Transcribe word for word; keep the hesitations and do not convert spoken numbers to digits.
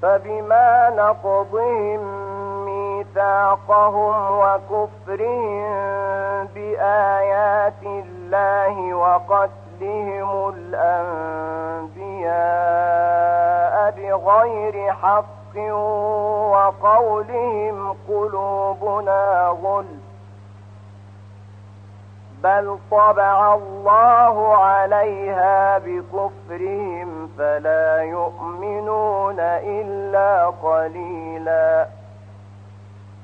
فبما نقضهم ميثاقهم وكفرهم بآيات الله وقتلهم الأنبياء بغير حق وقولهم قلوبنا غلف بل طبع الله عليها بكفرهم فلا يؤمنون إلا قليلا.